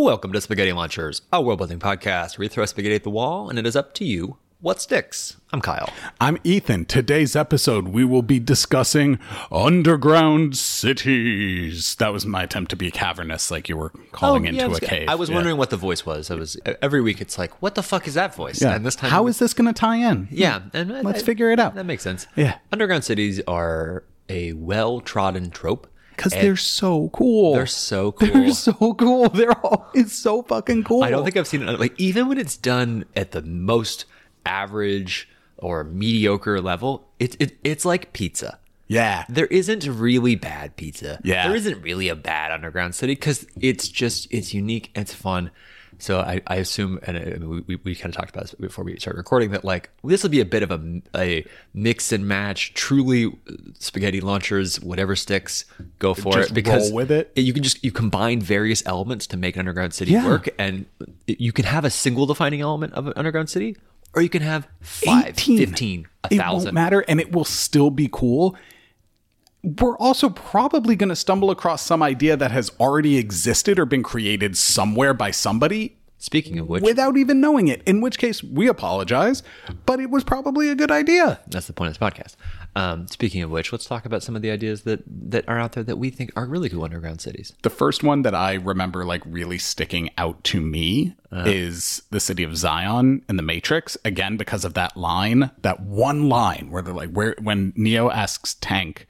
Welcome to Spaghetti Launchers, a world-building podcast where we throw spaghetti at the wall and it is up to you what sticks. I'm Kyle. I'm Ethan. Today's episode, we will be discussing underground cities. That was my attempt to be cavernous, like you were calling into a cave. I was wondering what the voice was. Every week it's like, what the fuck is that voice? Yeah. And this time, how is this going to tie in? Yeah. And Let's figure it out. That makes sense. Yeah. Underground cities are a well-trodden trope. Because they're so cool. They're so cool. They're so cool. They're always so fucking cool. I don't think I've seen it. Like, even when it's done at the most average or mediocre level, it's like pizza. Yeah. There isn't really bad pizza. Yeah. There isn't really a bad underground city because it's unique, it's fun. So I assume, and we kind of talked about this before we started recording, that like this will be a bit of a mix and match, truly spaghetti launchers, whatever sticks, go for Just it. Because roll with it. You combine various elements to make an underground city work, and you can have a single defining element of an underground city, or you can have 5, 15, 1,000. It won't matter, and it will still be cool. We're also probably going to stumble across some idea that has already existed or been created somewhere by somebody. Speaking of which, without even knowing it, in which case we apologize, but it was probably a good idea. That's the point of this podcast. Speaking of which, let's talk about some of the ideas that are out there that we think are really cool underground cities. The first one that I remember like really sticking out to me is the city of Zion in The Matrix. Again, because of that one line where they're like, when Neo asks Tank,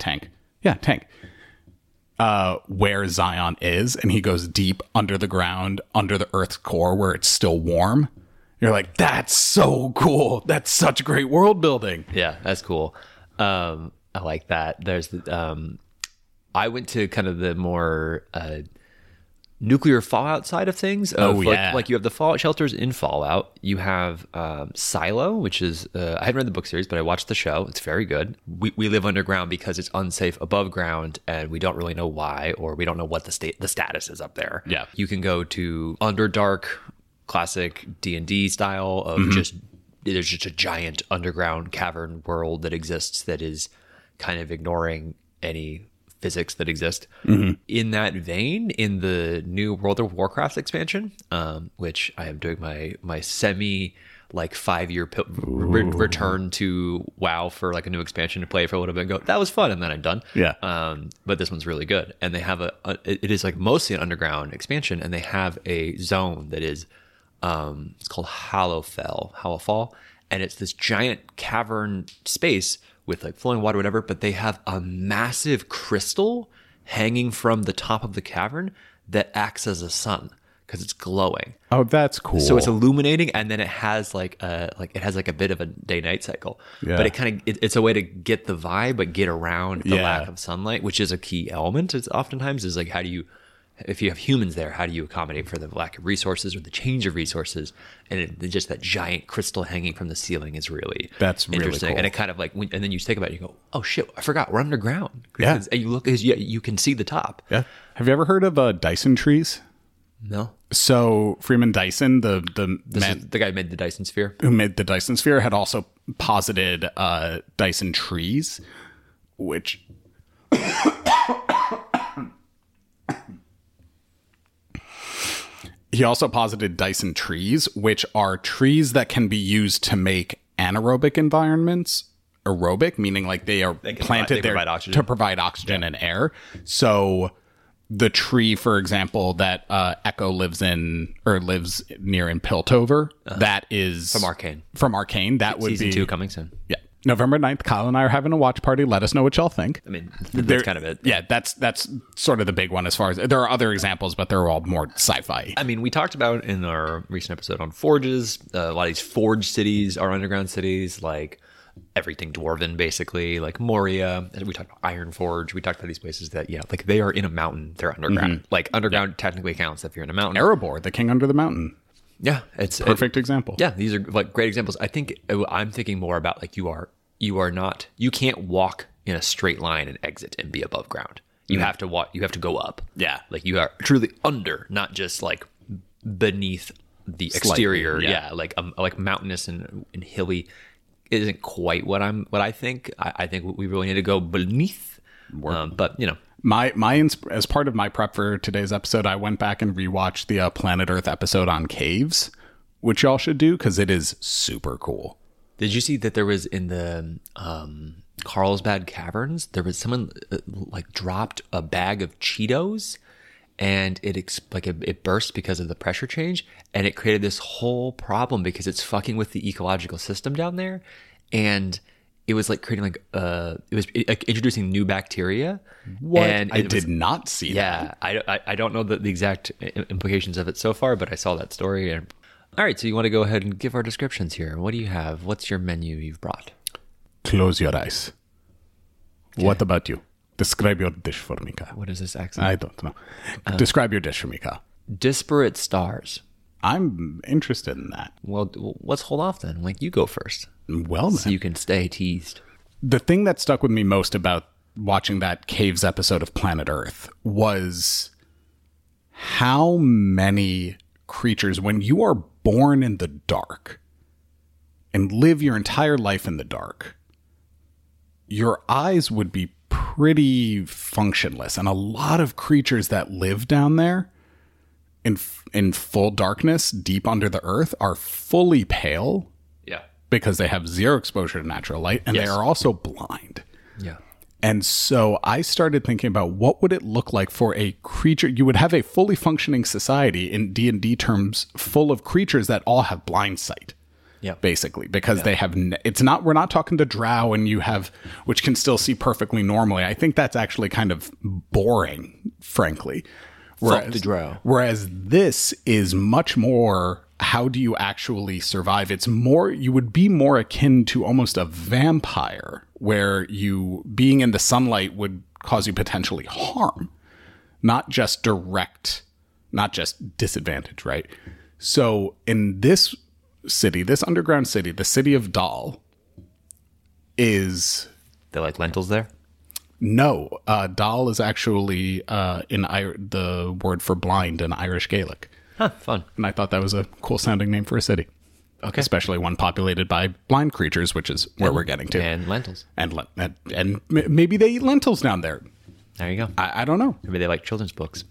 where Zion is, and he goes deep under the ground, under the Earth's core where it's still warm. You're like, that's so cool. That's such great world building. Yeah, that's cool. I like that. There's I went to kind of the more nuclear fallout side of things. Like you have the fallout shelters in Fallout. You have Silo, which is I haven't read the book series, but I watched the show. It's very good. We live underground because it's unsafe above ground, and we don't really know why, or we don't know what the status is up there. Yeah, you can go to Underdark, classic D&D style of there's just a giant underground cavern world that exists that is kind of ignoring any physics that exist. In that vein, in the new World of Warcraft expansion, which I am doing my semi like 5-year return to WoW for like a new expansion to play for a little bit and go, that was fun, and then I'm done. But this one's really good, and they have it is like mostly an underground expansion, and they have a zone that is it's called Hallowfall, and it's this giant cavern space with like flowing water, whatever, but they have a massive crystal hanging from the top of the cavern that acts as a sun because it's glowing. Oh, that's cool. So it's illuminating, and then it has like a bit of a day-night cycle. Yeah. But it's a way to get the vibe, but get around the lack of sunlight, which is a key element. It's oftentimes is like, how do you, if you have humans there, how do you accommodate for the lack of resources or the change of resources? And just that giant crystal hanging from the ceiling is really interesting. Cool. And it kind of like, and then you think about it, you go, oh shit, I forgot, we're underground. Yeah. And you look, you can see the top. Yeah. Have you ever heard of Dyson trees? No. So Freeman Dyson, the guy who made the Dyson Sphere, had also posited Dyson trees, which he also posited Dyson trees, which are trees that can be used to make anaerobic environments. Aerobic, meaning like they are planted there to provide oxygen and air. So the tree, for example, that Echo lives near in Piltover, that is from Arcane. That would be season 2 coming soon. Yeah. November 9th, Kyle and I are having a watch party. Let us know what y'all think. I mean, that's kind of it. Yeah, that's sort of the big one as far as... There are other examples, but they're all more sci-fi. I mean, we talked about in our recent episode on forges, a lot of these forge cities are underground cities, like everything Dwarven, basically, like Moria. We talked about Iron Forge. We talked about these places that, like they are in a mountain. They're underground. Like underground technically counts if you're in a mountain. Erebor, the king under the mountain. Yeah, it's perfect example. Yeah, these are like great examples. I think I'm thinking more about like you can't walk in a straight line and exit and be above ground. You have to walk. You have to go up. Yeah, like you are truly under, not just like beneath the exterior. Slightly, yeah, like mountainous and hilly isn't quite what I think. I think we really need to go beneath. But As part of my prep for today's episode, I went back and rewatched the Planet Earth episode on caves, which y'all should do because it is super cool. Did you see that there was in the Carlsbad Caverns, there was someone like dropped a bag of Cheetos and it burst because of the pressure change, and it created this whole problem because it's fucking with the ecological system down there, and it was like creating introducing new bacteria. What? And I did not see that. Yeah, I don't know the exact implications of it so far, but I saw that story. And all right, so you want to go ahead and give our descriptions here. What do you have? What's your menu you've brought? Close your eyes. Okay. What about you? Describe your dish for me, Kyle. What is this accent? I don't know. Describe your dish for me, Kyle. Disparate stars. I'm interested in that. Well, let's hold off then. Like, you go first. Well, so you can stay teased. The thing that stuck with me most about watching that Caves episode of Planet Earth was how many creatures, when you are born in the dark and live your entire life in the dark, your eyes would be pretty functionless. And a lot of creatures that live down there in full darkness, deep under the earth, are fully pale. Yeah. Because they have zero exposure to natural light, and they are also blind. Yeah. And so I started thinking about what would it look like for a creature. You would have a fully functioning society in D&D terms full of creatures that all have blind sight. Yeah. Basically, because they have, we're not talking to drow and you have, which can still see perfectly normally. I think that's actually kind of boring, frankly. Fuck the drow. Whereas this is much more, how do you actually survive? It's more, you would be more akin to almost a vampire, where you being in the sunlight would cause you potentially harm, not just disadvantage, right? So in this city, this underground city, the city of Dal, is... They like lentils there? No. Dal is actually the word for blind in Irish Gaelic. Huh, fun. And I thought that was a cool sounding name for a city. Okay. Especially one populated by blind creatures, which is where we're getting to. And lentils. And maybe they eat lentils down there. There you go. I don't know. Maybe they like children's books.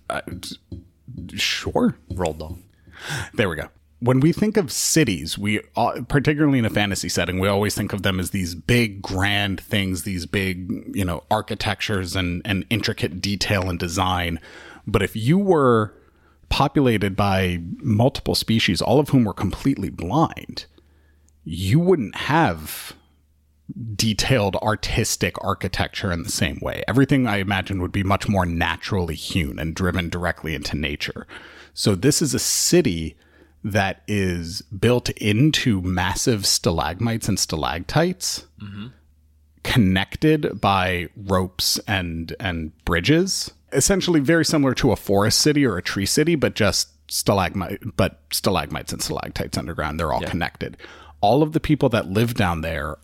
Sure. Roald Dahl. There we go. When we think of cities, particularly in a fantasy setting, we always think of them as these big, grand things, these big, architectures and intricate detail and design. But if you were populated by multiple species, all of whom were completely blind, you wouldn't have detailed artistic architecture in the same way. Everything, I imagine, would be much more naturally hewn and driven directly into nature. So this is a city that is built into massive stalagmites and stalactites, connected by ropes and bridges. Essentially very similar to a forest city or a tree city, but just stalagmites and stalactites underground. They're all connected. All of the people that live down there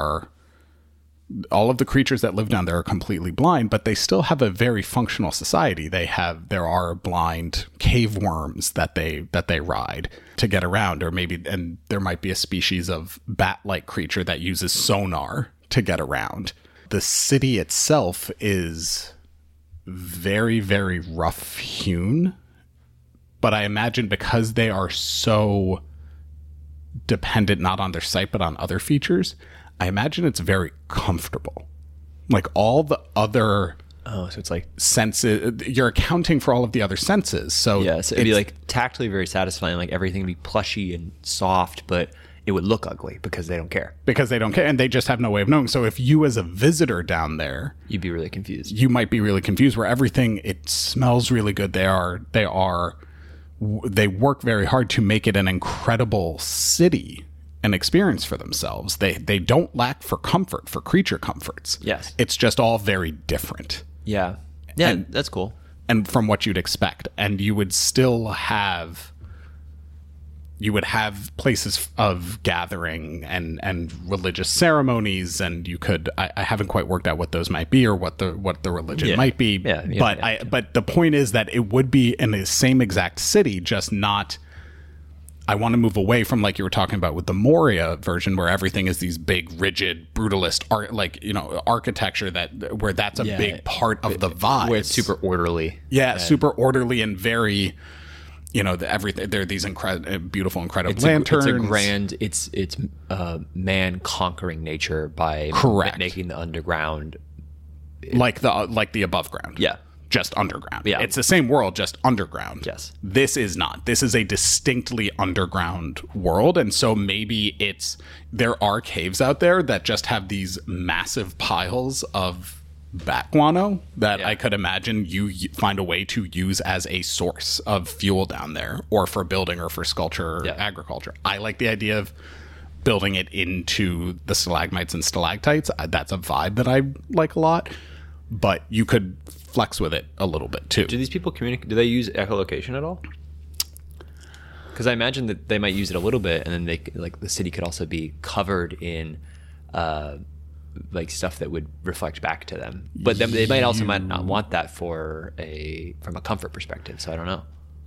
all of the creatures that live down there are completely blind, but they still have a very functional society. There are blind cave worms that they ride to get around, and there might be a species of bat-like creature that uses sonar to get around. The city itself is very, very rough hewn, but I imagine because they are so dependent not on their sight but on other features, I imagine it's very comfortable. Like all the other so it's like senses, you're accounting for all of the other senses. So yeah, so it'd be like tactily very satisfying, like everything would be plushy and soft, but it would look ugly because they don't care. And they just have no way of knowing. So if you as a visitor down there, you'd be really confused. You might be really confused where everything, it smells really good. They work very hard to make it an incredible city. An experience for themselves. They don't lack for comfort, for creature comforts. Yes. It's just all very different. Yeah. Yeah, that's cool. And from what you'd expect. And you would still have places of gathering and religious ceremonies, and you could I haven't quite worked out what those might be or what the religion might be. But the point is that it would be in the same exact city, just not I want to move away from, like you were talking about with the Moria version, where everything is these big, rigid, brutalist art, like, you know, architecture where that's a big part of the vibe. Where it's super orderly. Yeah, super orderly and very, you know, everything. There are these beautiful, incredible lanterns. It's a grand. It's man conquering nature by making the underground like the above ground. Yeah. Just underground. Yeah. It's the same world, just underground. Yes. This is not. This is a distinctly underground world. And so maybe there are caves out there that just have these massive piles of bat guano that I could imagine you find a way to use as a source of fuel down there, or for building, or for sculpture, or agriculture. I like the idea of building it into the stalagmites and stalactites. That's a vibe that I like a lot. But you could flex with it a little bit too. Do these people communicate? Do they use echolocation at all? Because I imagine that they might use it a little bit, and then they, like, the city could also be covered in like stuff that would reflect back to them. But then they might not want that from a comfort perspective. So I don't know.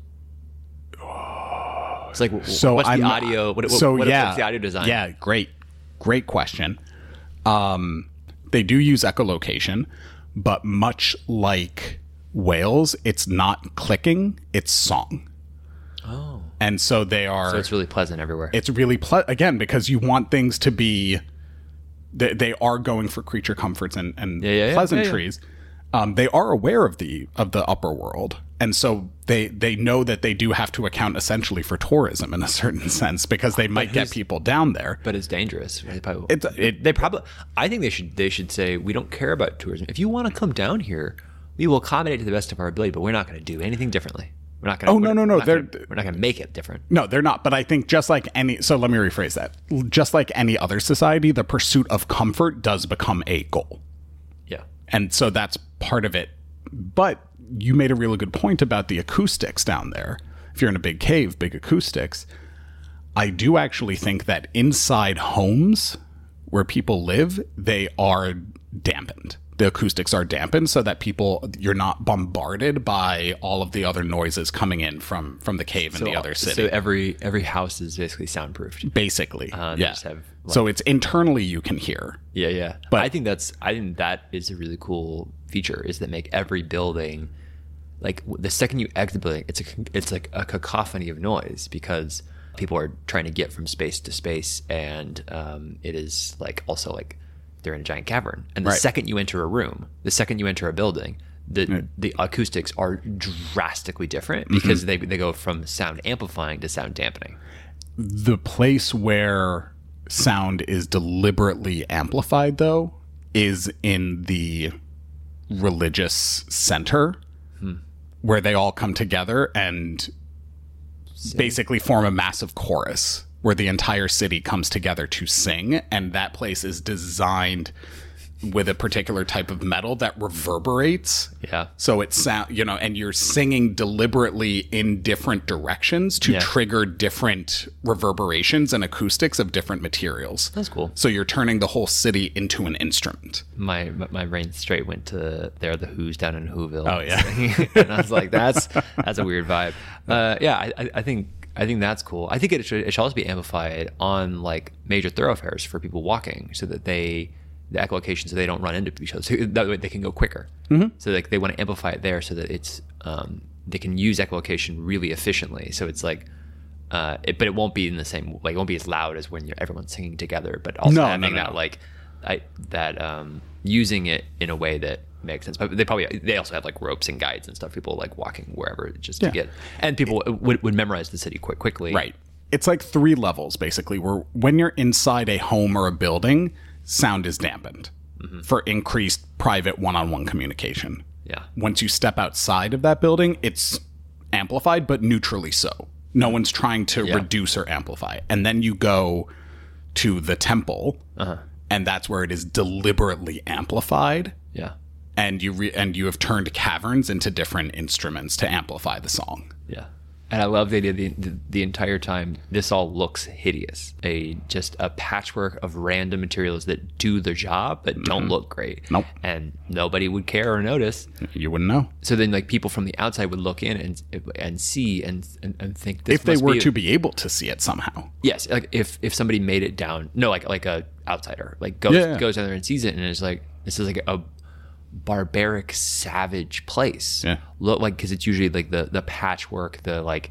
It's like, what's the audio? What's the audio design? Yeah, great question. They do use echolocation. But much like whales, it's not clicking, it's song. Oh. And so so it's really pleasant everywhere. It's really again, because you want things to be, they are going for creature comforts and pleasantries. They are aware of the upper world. And so they know that they do have to account essentially for tourism in a certain sense, because they might get people down there. But it's dangerous. They probably. I think they should say, we don't care about tourism. If you want to come down here, we will accommodate to the best of our ability, but we're not going to do anything differently. We're not going to. No. We're not going to make it different. No, they're not. But I think just like so let me rephrase that. Just like any other society, the pursuit of comfort does become a goal. Yeah. And so that's part of it. But you made a really good point about the acoustics down there. If you're in a big cave, big acoustics. I do actually think that inside homes where people live, they are dampened. The acoustics are dampened so that you're not bombarded by all of the other noises coming in from the cave and the other city. So every house is basically soundproofed. Basically, yeah. So it's internally you can hear. Yeah. But I think that is a really cool feature, is that make every building, like, the second you exit the building, it's like a cacophony of noise, because people are trying to get from space to space, and it is like also like they're in a giant cavern. And the second you enter a room, the second you enter a building, the acoustics are drastically different, because they go from sound amplifying to sound dampening. The place where sound is deliberately amplified, though, is in the religious center, where they all come together and basically form a massive chorus where the entire city comes together to sing. And that place is designed with a particular type of metal that reverberates. Yeah. So it's and you're singing deliberately in different directions to trigger different reverberations and acoustics of different materials. That's cool. So you're turning the whole city into an instrument. My brain straight went to the Who's down in Whoville. Oh yeah. And I was like, that's a weird vibe. I think that's cool. I think it should also be amplified on, like, major thoroughfares for people walking, so that the echolocation, so they don't run into each other. So that way they can go quicker. Mm-hmm. So like they want to amplify it there, so that it's they can use echolocation really efficiently. So it's like, but it won't be in the same, like, it won't be as loud as when everyone's singing together. But also using it in a way that makes sense. But they also have, like, ropes and guides and stuff. People like walking wherever just to get, and people would memorize the city quickly. Right. It's like 3 levels basically, where when you're inside a home or a building, sound is dampened for increased private one-on-one communication. Yeah. Once you step outside of that building, it's amplified, but neutrally so. No one's trying to reduce or amplify. And then you go to the temple, and that's where it is deliberately amplified. Yeah. And you have turned caverns into different instruments to amplify the song. Yeah. And I love the idea the entire time this all looks hideous. Just a patchwork of random materials that do their job but don't look great. Nope. And nobody would care or notice. You wouldn't know. So then like people from the outside would look in and see and think this if they were to be able to see it somehow. Yes, like if somebody made it down. No, like a outsider like goes down there and sees it and is like, this is like a barbaric, savage place. Yeah. Look, like, because it's usually like the patchwork, the like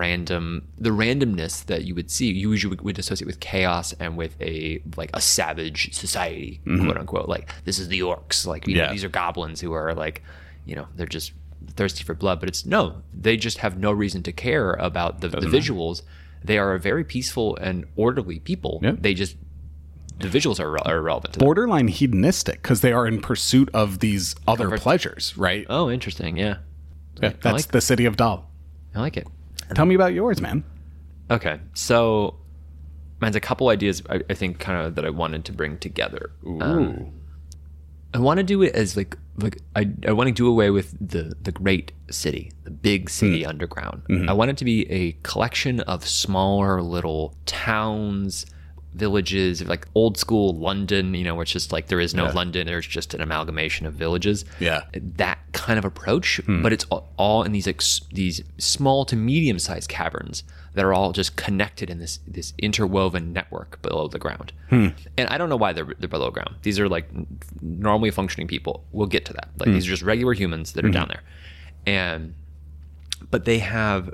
randomness that you would see. You usually would associate with chaos and with a savage society, quote unquote. Like, this is the orcs. Like, you know, these are goblins who are like, you know, they're just thirsty for blood. But they just have no reason to care about the visuals. They are a very peaceful and orderly people. Yeah. The visuals are irrelevant to them. Borderline hedonistic, because they are in pursuit of these other pleasures, right? Oh, interesting. Yeah. That's the city of Dal. I like it. Tell me about yours, man. Okay. So, there's a couple ideas I think kind of that I wanted to bring together. Ooh. I want to do it as I want to do away with the great city, the big city underground. I want it to be a collection of smaller little towns, villages, like old school London, you know, where it's just like there is no London, there's just an amalgamation of villages. Yeah. That kind of approach, but it's all in these small to medium sized caverns that are all just connected in this interwoven network below the ground. And I don't know why they're below ground. These are like normally functioning people. We'll get to that. Like these are just regular humans that are down there. But they have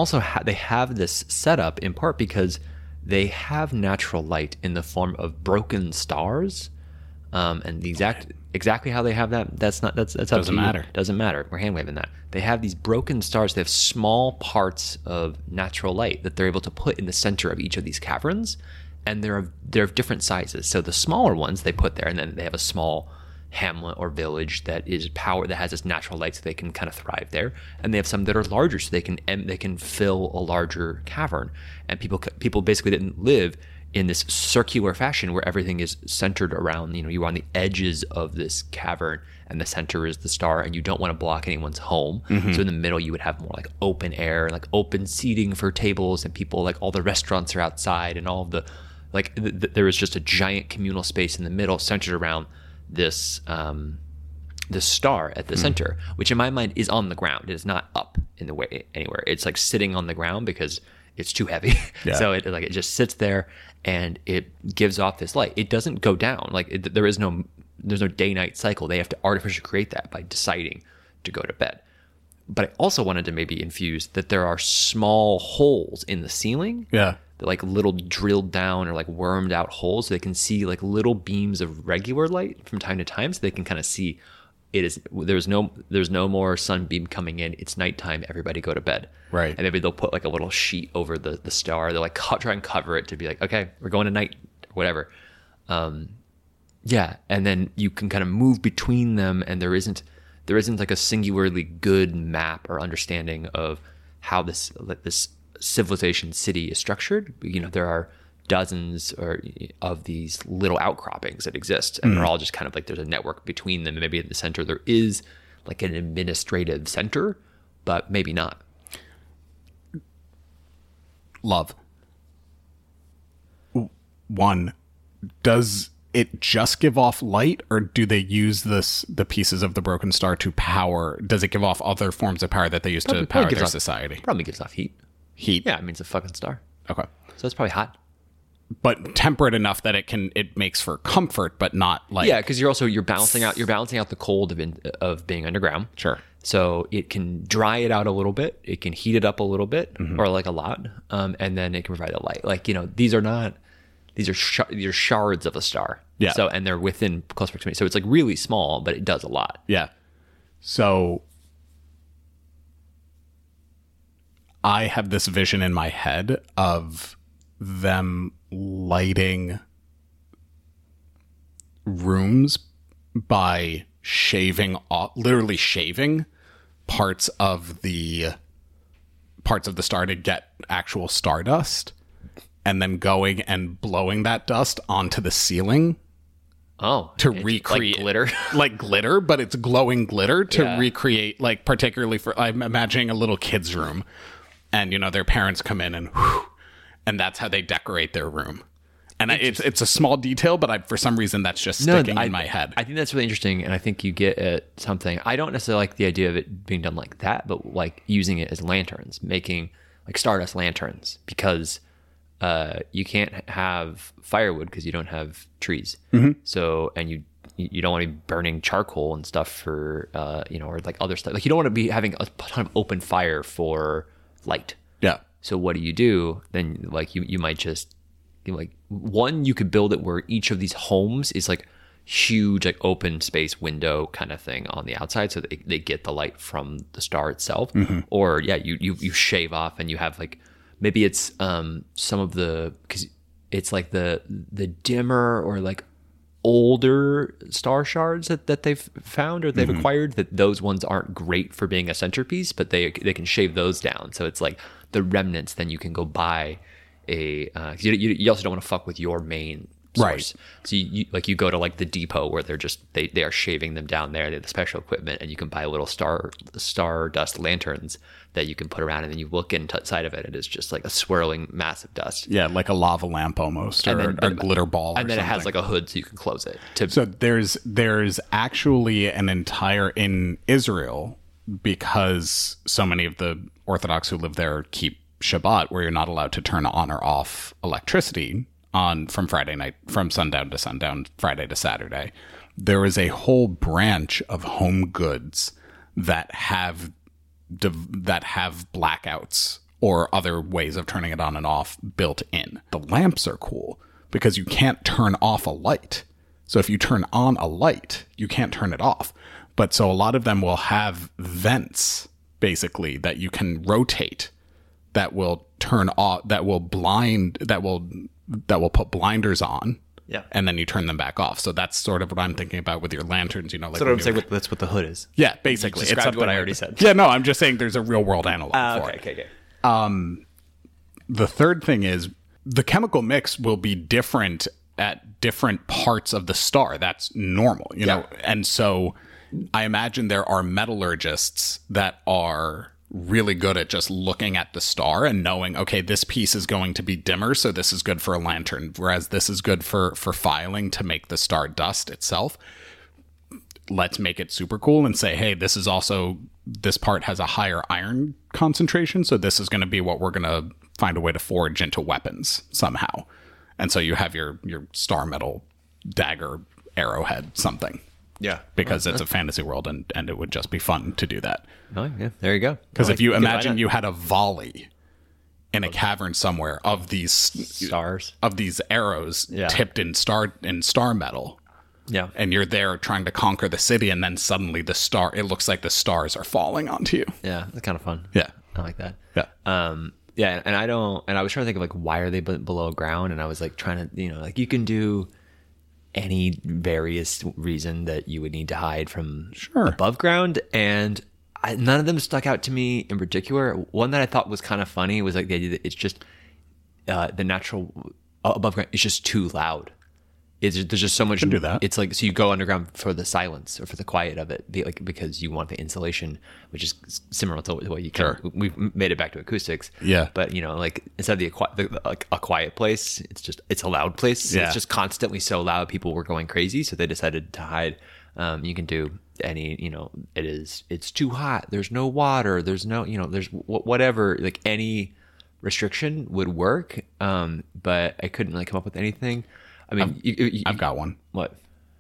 this setup in part because they have natural light in the form of broken stars, and exactly how they have that, that's up doesn't to matter. You. Doesn't matter. We're hand waving that. They have these broken stars. They have small parts of natural light that they're able to put in the center of each of these caverns, and they're of different sizes. So the smaller ones they put there, and then they have a small hamlet or village that has this natural light, so they can kind of thrive there. And they have some that are larger, so they can fill a larger cavern. And people basically didn't live in this circular fashion where everything is centered around, you know, you're on the edges of this cavern and the center is the star, and you don't want to block anyone's home. So in the middle you would have more like open air, like open seating for tables, and people, like all the restaurants are outside, and all of the there is just a giant communal space in the middle centered around this star at the center, which in my mind is on the ground. It is not up in the way anywhere. It's like sitting on the ground because it's too heavy. Yeah. So it just sits there and it gives off this light. It doesn't go down. There's no day-night cycle. They have to artificially create that by deciding to go to bed. But I also wanted to maybe infuse that there are small holes in the ceiling. Yeah. Like little drilled down or like wormed out holes, so they can see like little beams of regular light from time to time, so they can kind of see there's no more sunbeam coming in, it's nighttime, everybody go to bed. Right. And maybe they'll put like a little sheet over the star. They'll like try and cover it to be like, okay, we're going to night, whatever. Yeah. And then you can kind of move between them, and there isn't like a singularly good map or understanding of how this civilization city is structured. You know, there are dozens of these little outcroppings that exist, and they're all just kind of like, there's a network between them, and maybe at the center there is like an administrative center, but maybe not. Love. One, does it just give off light, or do they use the pieces of the broken star to power? Does it give off other forms of power that they use to power their society? Probably gives off heat. Heat? Yeah, I mean, it's a fucking star. Okay. So it's probably hot. But temperate enough that it makes for comfort, but not like... Yeah, because you're balancing out the cold of being underground. Sure. So it can dry it out a little bit. It can heat it up a little bit, or like a lot, and then it can provide the light. Like, you know, these are shards of a star. Yeah. So, and they're within close proximity. So it's like really small, but it does a lot. Yeah. So I have this vision in my head of them lighting rooms by literally shaving parts of the star to get actual stardust, and then going and blowing that dust onto the ceiling. Oh, to recreate like glitter, like glitter, but it's glowing glitter to recreate, like particularly for, I'm imagining a little kid's room and their parents come in and that's how they decorate their room. And it's a small detail, but for some reason that's just sticking in my head. I think that's really interesting, and I think you get at something. I don't necessarily like the idea of it being done like that, but like using it as lanterns, making like Stardust lanterns, because you can't have firewood because you don't have trees. So, and you don't want to be burning charcoal and stuff for or like other stuff. Like you don't want to be having a ton of open fire for light. Yeah. So what do? Then like you might just like one, you could build it where each of these homes is like huge, like open space window kind of thing on the outside, so they get the light from the star itself. Or you shave off and you have like, maybe it's some of the, because it's like the dimmer or like older star shards that they've found or they've acquired, that those ones aren't great for being a centerpiece, but they can shave those down. So it's like the remnants, then you can go buy you also don't want to fuck with your main source. Right. So you go to like the depot where they are shaving them down there. They have the special equipment, and you can buy little stardust lanterns that you can put around, and then you look inside of it. It is just like a swirling mass of dust. Yeah, like a lava lamp almost, or a glitter ball. And then it has like a hood so you can close it. So there's actually an entire, in Israel, because so many of the Orthodox who live there keep Shabbat, where you're not allowed to turn on or off electricity from Friday night, from sundown to sundown, Friday to Saturday. There is a whole branch of home goods that have blackouts or other ways of turning it on and off built in. The lamps are cool because you can't turn off a light. So if you turn on a light, you can't turn it off. But so a lot of them will have vents, basically, that you can rotate, that will turn off, that will put blinders on. Yeah. And then you turn them back off. So that's sort of what I'm thinking about with your lanterns, like so I'm saying that's what the hood is. Yeah, basically. It's what I already said. Yeah, no, I'm just saying there's a real world analog for it. Okay. The third thing is the chemical mix will be different at different parts of the star. That's normal, know. And so I imagine there are metallurgists that are really good at just looking at the star and knowing, okay, this piece is going to be dimmer, so this is good for a lantern, whereas this is good for filing to make the star dust itself. Let's make it super cool and say, hey, this part has a higher iron concentration, so this is going to be what we're going to find a way to forge into weapons somehow. And so you have your star metal dagger, arrowhead, something. Yeah. Because it's a fantasy world, and it would just be fun to do that. Oh, yeah. There you go. Because if you imagine you had a volley in a cavern somewhere of these stars, of these arrows tipped in star metal. Yeah. And you're there trying to conquer the city, and then suddenly it looks like the stars are falling onto you. Yeah. That's kind of fun. Yeah. I like that. Yeah. Yeah. And I was trying to think of like, why are they below ground? And I was like trying to, like you can do any various reason that you would need to hide from above ground, and none of them stuck out to me in particular. One that I thought was kind of funny was like the idea that it's just the natural above ground is just too loud. There's just so much. You can do that. It's like, so you go underground for the silence or for the quiet of it, because you want the insulation, which is similar to what you can. We've made it back to acoustics. Yeah. But like instead of a quiet place, it's a loud place. Yeah. It's just constantly so loud. People were going crazy, so they decided to hide. You can do any. It's too hot. There's no water. There's no. There's whatever. Like any restriction would work. But I couldn't really come up with anything. I mean, I've got one. What?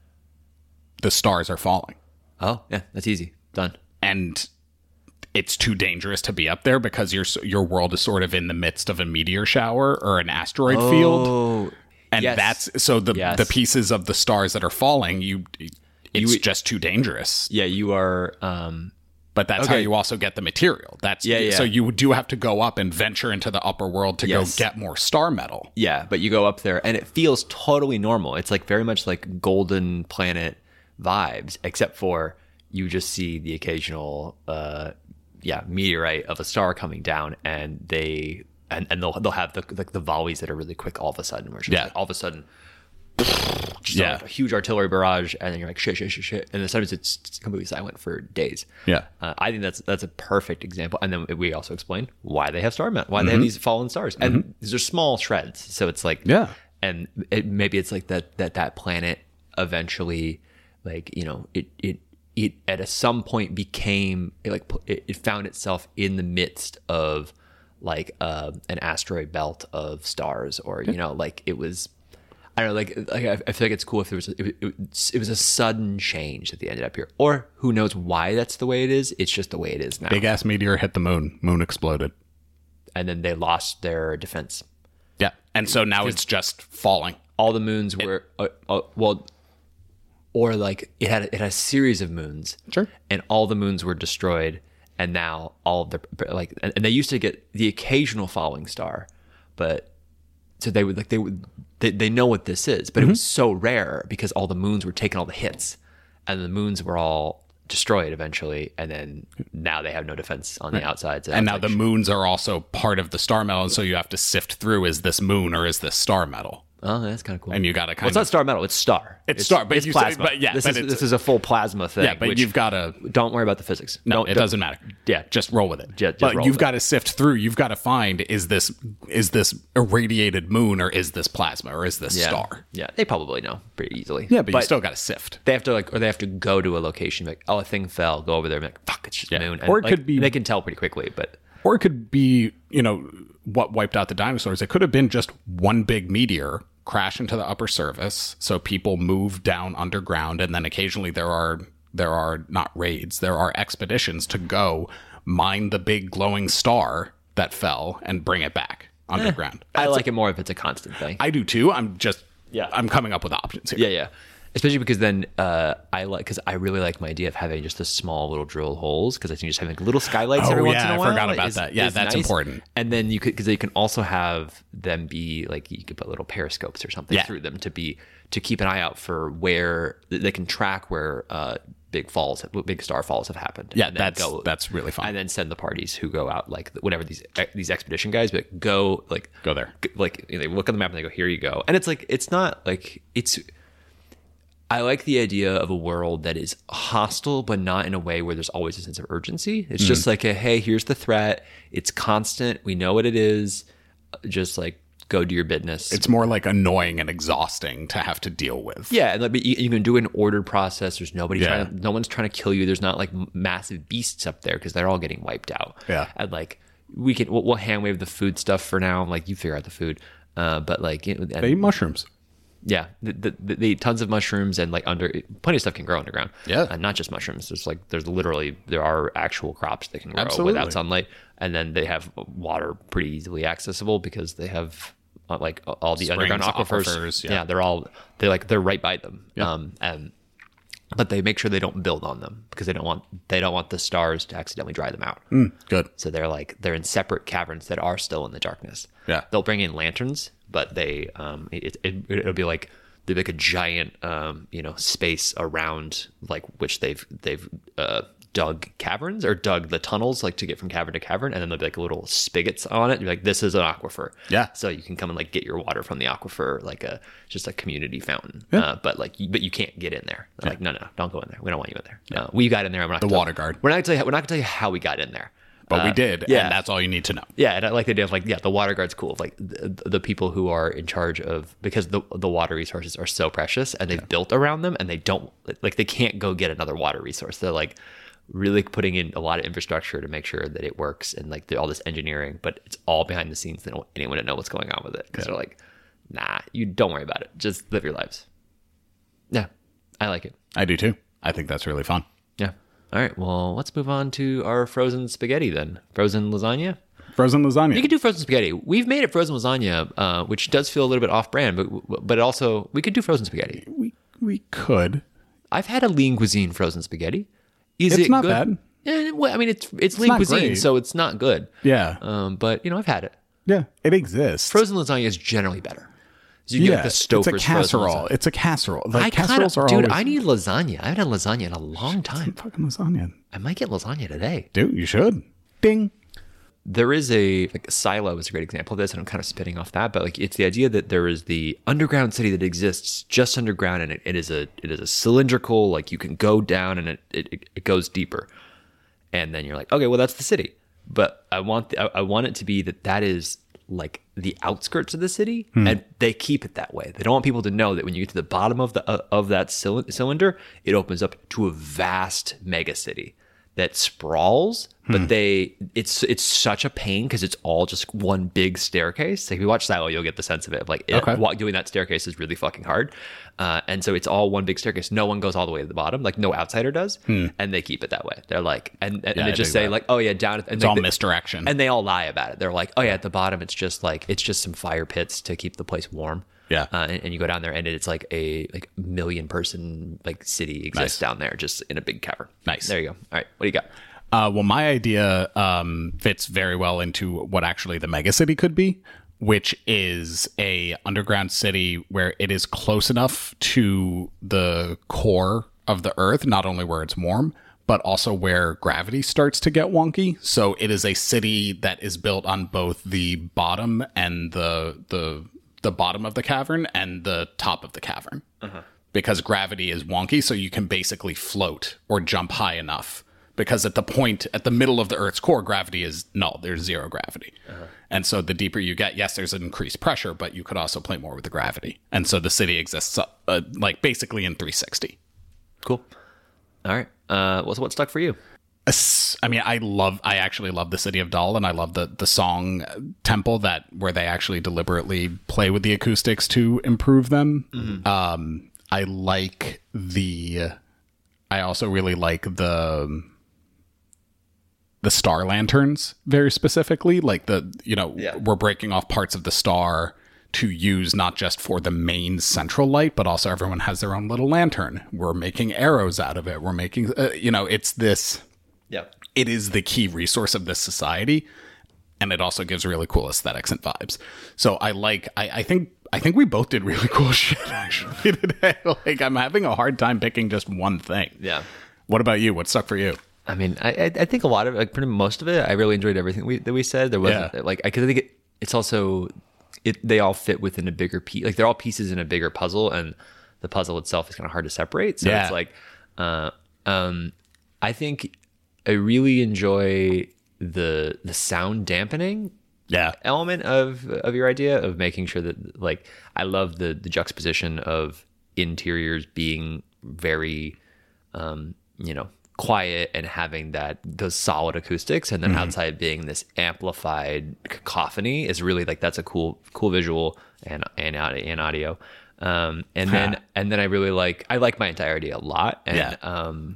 The stars are falling. Oh, yeah, that's easy. Done. And it's too dangerous to be up there because your world is sort of in the midst of a meteor shower or an asteroid field. And that's so the pieces of the stars that are falling, it's just too dangerous. Yeah, you are but that's how you also get the material. So you do have to go up and venture into the upper world to go get more star metal. Yeah, but you go up there and it feels totally normal. It's like very much like Golden Planet vibes, except for you just see the occasional meteorite of a star coming down, and they'll have the volleys that are really quick all of a sudden. Where it's just like all of a sudden, just a huge artillery barrage, and then you're like shit, and then sometimes it's completely silent for days. Yeah, I think that's a perfect example. And then we also explain why they have why they have these fallen stars, and these are small shreds. So it's like and maybe it's like that planet eventually, like, you know, it at some point became it found itself in the midst of like an asteroid belt of stars, or you know, like it was, I don't know, like I feel like it's cool if there was it was a sudden change that they ended up here, or who knows why that's the way it is. It's just the way it is now. Big ass meteor hit the moon exploded, and then they lost their defense. Yeah, and so now it's just falling. All the moons were or like it had a series of moons, sure, and all the moons were destroyed, and now all of the like, and they used to get the occasional falling star, but so they know what this is, but it was so rare because all the moons were taking all the hits, and the moons were all destroyed eventually, and then now they have no defense on the outsides. And now the moons are also part of the star metal, and so you have to sift through: is this moon or is this star metal? Oh, that's kind of cool. And you got to it's not star metal; it's star. It's star, but it's plasma. This is a full plasma thing. Yeah, but you've got to don't worry about the physics. No, it doesn't matter. Yeah, just roll with it. But you've got to sift through. You've got to find: is this irradiated moon, or is this plasma, or is this star? Yeah, they probably know pretty easily. Yeah, but you still got to sift. They have to or they have to go to a location like, oh, a thing fell. Go over there and be like, fuck, it's just moon. And or it could be they can tell pretty quickly, but or it could be, you know, what wiped out the dinosaurs. It could have been just one big meteor crash into the upper surface, so people move down underground, and then occasionally there are not raids, there are expeditions to go mine the big glowing star that fell and bring it back underground. I like it more if it's a constant thing. I do too. I'm coming up with options here. Yeah. Especially because then I really like my idea of having just the small little drill holes, because I think just having like little skylights every once in a while. I forgot about that. Yeah, that's nice. Important. And then you can also have them be like, you could put little periscopes or something through them to keep an eye out for where they can track where big star falls have happened. Yeah, that's really fun. And then send the parties who go out, like whatever these expedition guys, but go there. Like, you know, they look at the map and they go, here you go. And it's like, it's not like I like the idea of a world that is hostile, but not in a way where there's always a sense of urgency. It's just like, hey, here's the threat. It's constant. We know what it is. Just like, go do your business. It's more like annoying and exhausting to have to deal with. Yeah, and like, you can do an ordered process. There's no one's trying to kill you. There's not like massive beasts up there because they're all getting wiped out. Yeah, and like we'll hand wave the food stuff for now. Like, you figure out the food, but like, you know, they eat mushrooms. Yeah, they eat tons of mushrooms, and like plenty of stuff can grow underground. Yeah, and not just mushrooms. There are actual crops that can grow without sunlight, and then they have water pretty easily accessible because they have like all the springs, underground aquifers. Yeah, they're right by them. Yeah. But they make sure they don't build on them because they don't want the stars to accidentally dry them out. Good. So they're in separate caverns that are still in the darkness. Yeah. They'll bring in lanterns, but it'll be like there'll be like a giant space around like which they've dug caverns or dug the tunnels like to get from cavern to cavern, and then there'll be like little spigots on it. You're like, this is an aquifer. Yeah. So you can come and like get your water from the aquifer, like just a community fountain. Yeah. But you can't get in there. They're like, no, don't go in there. We don't want you in there. No, we got in there. The water guard. We're not gonna tell you how we got in there. But we did, and that's all you need to know. Yeah, and I like the idea of like, the water guard's cool. Like the people who are in charge of, because the water resources are so precious, and they've built around them, and they can't go get another water resource. They're like really putting in a lot of infrastructure to make sure that it works, and like all this engineering, but it's all behind the scenes. They don't want anyone to know what's going on with it because they're like, nah, you don't worry about it. Just live your lives. Yeah, I like it. I do too. I think that's really fun. Yeah. All right, well, let's move on to our frozen spaghetti then. Frozen lasagna? Frozen lasagna. You could do frozen spaghetti. We've made it frozen lasagna, which does feel a little bit off-brand, but also we could do frozen spaghetti. We could. I've had a lean cuisine frozen spaghetti. It's not bad. Well, I mean, it's lean cuisine, great. So it's not good. Yeah. But, I've had it. Yeah, it exists. Frozen lasagna is generally better. So you get like the Stouffer's. It's a casserole. It's a casserole. Like casseroles are always... I need lasagna. I haven't had lasagna in a long time. Fucking lasagna. I might get lasagna today. Dude, you should. Ding. there is a Silo is a great example of this, and I'm kind of spinning off that, but like it's the idea that there is the underground city that exists just underground, and it is a cylindrical, like you can go down and it goes deeper, and then you're like, okay, well that's the city. But I want it to be that is like the outskirts of the city, and they keep it that way. They don't want people to know that when you get to the bottom of that cylinder, it opens up to a vast mega city that sprawls. But it's such a pain because it's all just one big staircase. Like if you watch Silo, you'll get the sense of it. Like doing that staircase is really fucking hard, and so it's all one big staircase. No one goes all the way to the bottom. Like no outsider does, and they keep it that way. They're like, and they just say like, oh yeah, down. And it's all misdirection, and they all lie about it. They're like, oh yeah, at the bottom it's just some fire pits to keep the place warm. Yeah, and you go down there, and it's like a million person city exists down there, just in a big cavern. Nice. There you go. All right, what do you got? Well, my idea fits very well into what actually the megacity could be, which is a underground city where it is close enough to the core of the Earth, not only where it's warm, but also where gravity starts to get wonky. So it is a city that is built on both the bottom and the bottom of the cavern and the top of the cavern, because gravity is wonky. So you can basically float or jump high enough. Because at the middle of the Earth's core, gravity is null. There's zero gravity. And so the deeper you get, yes, there's an increased pressure, but you could also play more with the gravity. And so the city exists basically in 360. Cool. All right. So what stuck for you? I mean, I actually love the city of Dal, and I love the song Temple where they actually deliberately play with the acoustics to improve them. I also really like the star lanterns very specifically, like we're breaking off parts of the star to use not just for the main central light, but also everyone has their own little lantern. We're making arrows out of it. We're making, it's this, it is the key resource of this society. And it also gives really cool aesthetics and vibes. So I think we both did really cool shit actually today. Like I'm having a hard time picking just one thing. Yeah. What about you? What stuck for you? I mean, I think a lot of pretty most of it. I really enjoyed everything that we said. There wasn't I think it's also they all fit within a bigger piece. Like they're all pieces in a bigger puzzle, and the puzzle itself is kind of hard to separate. So it's like, I think I really enjoy the sound dampening element of your idea of making sure that like I love the juxtaposition of interiors being very quiet and having those solid acoustics, and then outside being this amplified cacophony is really like that's a cool visual and audio. And then I really like my entire idea a lot, and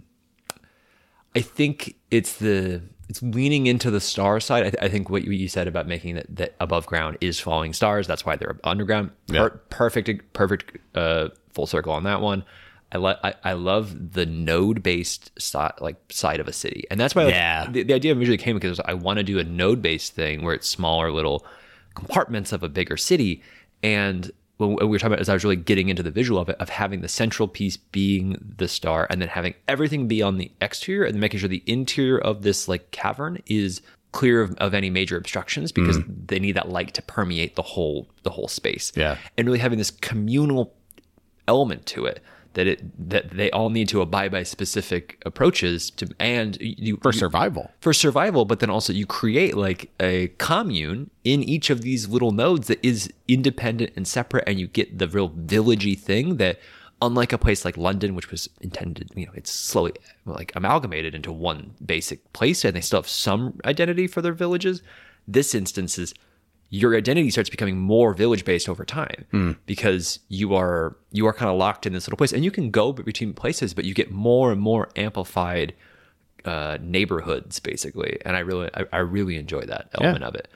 I think it's leaning into the star side. I think what you said about making that above ground is falling stars. That's why they're underground. Perfect full circle on that one. I love the node-based side of a city, and that's why the idea visually came because I want to do a node-based thing where it's smaller little compartments of a bigger city. And when we were talking about, as I was really getting into the visual of it, of having the central piece being the star, and then having everything be on the exterior, and then making sure the interior of this like cavern is clear of any major obstructions, because they need that light to permeate the whole space. Yeah, and really having this communal element to it. That they all need to abide by specific approaches for survival, but then also you create like a commune in each of these little nodes that is independent and separate, and you get the real villagey thing that, unlike a place like London, which was intended, it's slowly like amalgamated into one basic place, and they still have some identity for their villages. This instance is your identity starts becoming more village based over time, because you are kind of locked in this little place, and you can go between places, but you get more and more amplified neighborhoods basically. And I really enjoy that element of it.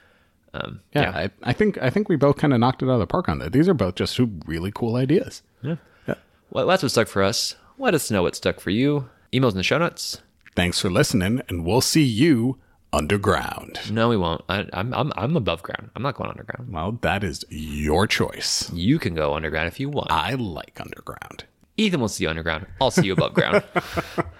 I think we both kind of knocked it out of the park on that. These are both just two really cool ideas. Yeah. Well, that's what stuck for us. Let us know what stuck for you. Emails in the show notes. Thanks for listening, and we'll see you underground. No, we won't. I'm above ground. I'm not going underground. Well, that is your choice. You can go underground if you want. I like underground. Ethan will see you underground. I'll see you above ground.